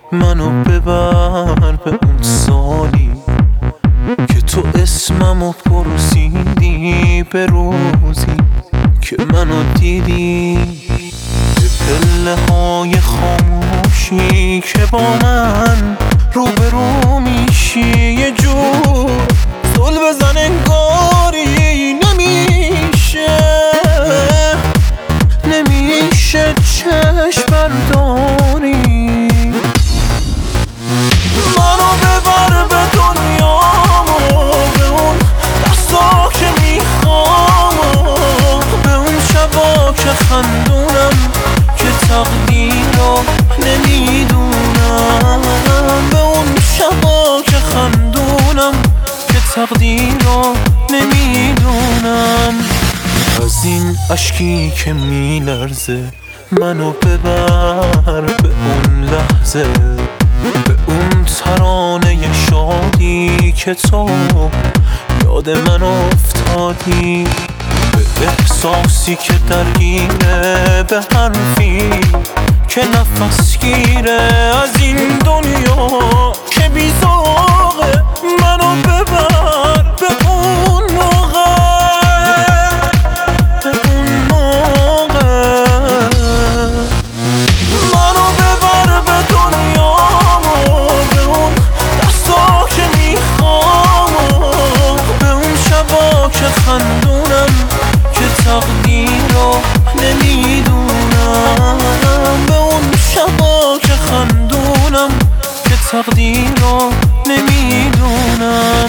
منو ببر به اون سالی که تو اسممو پرسیدی، به روزی که منو دیدی، به پله های خاموشی که با من روبرو میشی. یه جور زل بزن انگاری نمیشه چشم برداری. منو ببر به دنیامو، به اون دستا که میخوام، به اون شبا که خندونم که تقدیر رو نمیدونم، به اون شبا که خندونم که تقدیر رو نمیدونم. از این اشکی که میلرزه منو ببر به اون لحظه، به اون ترانه شادی که تو یاد من افتادی، به احساسی که درگیره، به حرفی که نفس گیره از این دنیا که بیزاغه. منو ببر به اون موقع، به اون موقع. منو ببر به دنیامو، به اون دستا که میخوام، به اون شبا که خندونم که تقدیر رو نمیدونم، به اون شبا که خندونم که تقدیر رو نمیدونم.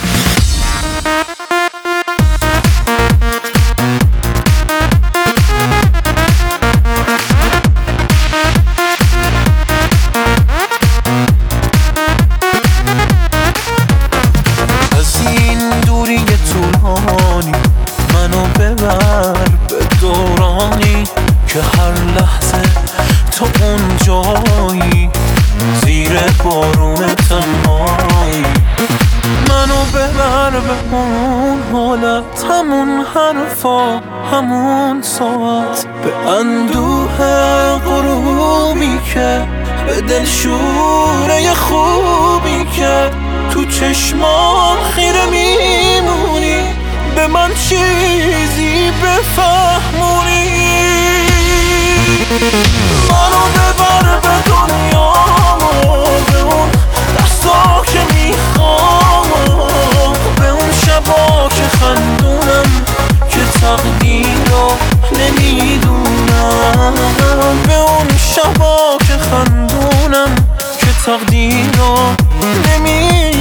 از این دوری طولانی منو ببر به دورانی که هر لحظه تو اون جایی، زیر بارون تنهایی. منو ببر به اون حالت، همون حرفا، همون ساعت، به اندوه غروبی که به دل شوره خوبی که تو چشمان خیره میمونی، به من چیزی بفهمونی. منو ببر به دنیامو، به اون دستا که میخوام، به اون شبا که خندونم که تقدیر رو نمیدونم، به اون شبا که خندونم که تقدیر رو نمیدونم.